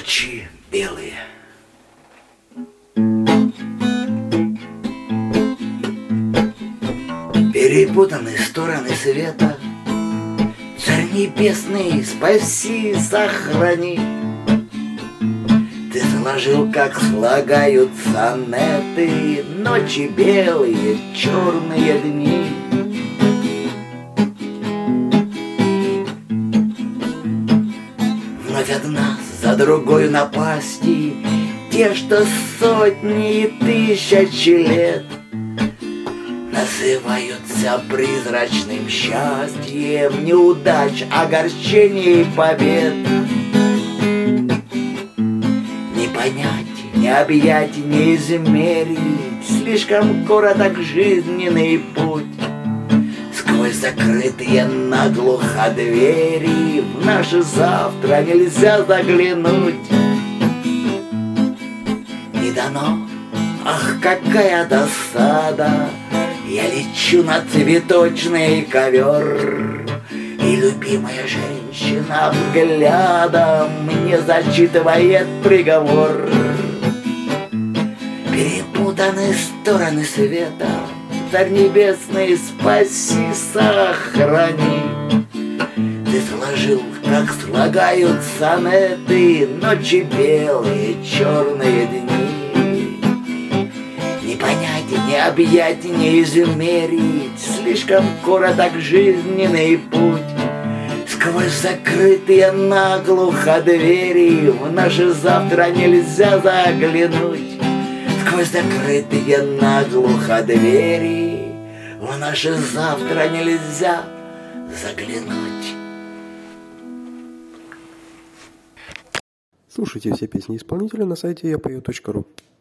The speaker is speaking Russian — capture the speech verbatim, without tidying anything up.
Ночи белые. Перепутаны стороны света. Царь небесный, спаси, сохрани. Ты сложил, как слагают сонеты, ночи белые, черные дни. Вновь одна за другой напасти, те, что сотни и тысячи лет называются призрачным счастьем неудач, огорчений и побед. Не понять, не объять, не измерить, слишком короток жизненный путь. Сквозь закрытые наглухо двери в наше завтра нельзя заглянуть. Не дано, ах, какая досада, я лечу на цветочный ковер, и любимая женщина взглядом мне зачитывает приговор. Перепутаны стороны света, Царь небесный, спаси, сохрани. Ты сложил, как слагают сонеты, ночи белые, черные дни. Не понять, не объять, не измерить, слишком короток жизненный путь. Сквозь закрытые наглухо двери в наше завтра нельзя заглянуть. Сквозь закрытые наглухо двери в наше завтра нельзя заглянуть. Слушайте все песни исполнителя на сайте я пою точка ру.